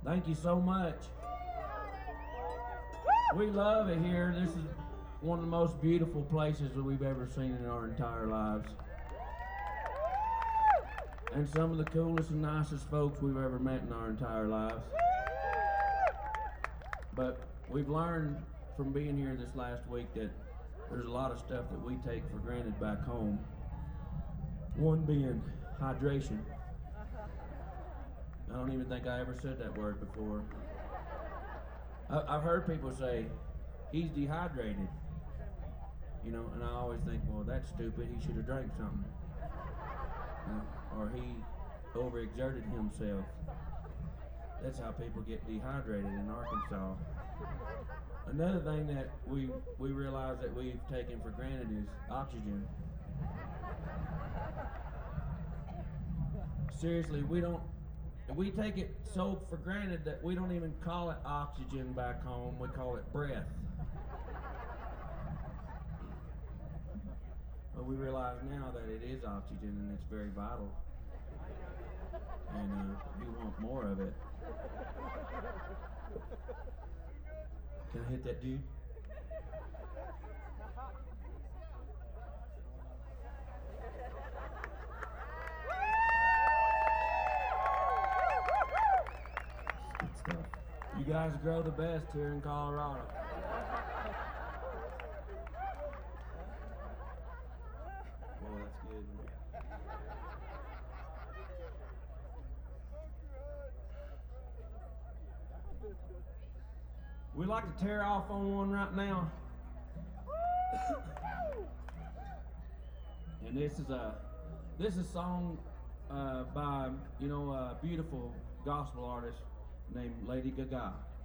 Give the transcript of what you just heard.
Thank you so much. We love it here. This is one of the most beautiful places that we've ever seen in our entire lives. And some of the coolest and nicest folks we've ever met in our entire lives. But we've learned from being here this last week that there's a lot of stuff that we take for granted back home. One being hydration. I don't even think I ever said that word before. I've heard people say, he's dehydrated. You know, and I always think, well, that's stupid. He should have drank something. Or he overexerted himself. That's how people get dehydrated in Arkansas. Another thing that we realize that we've taken for granted is oxygen. Seriously, we take it so for granted that we don't even call it oxygen back home, we call it breath. But we realize now that it is oxygen and it's very vital. And we want more of it. Can I hit that dude? Good stuff. You guys grow the best here in Colorado. Well, that's good. We'd like to tear off on one right now. And this is a song by a beautiful gospel artist named Lady Gaga.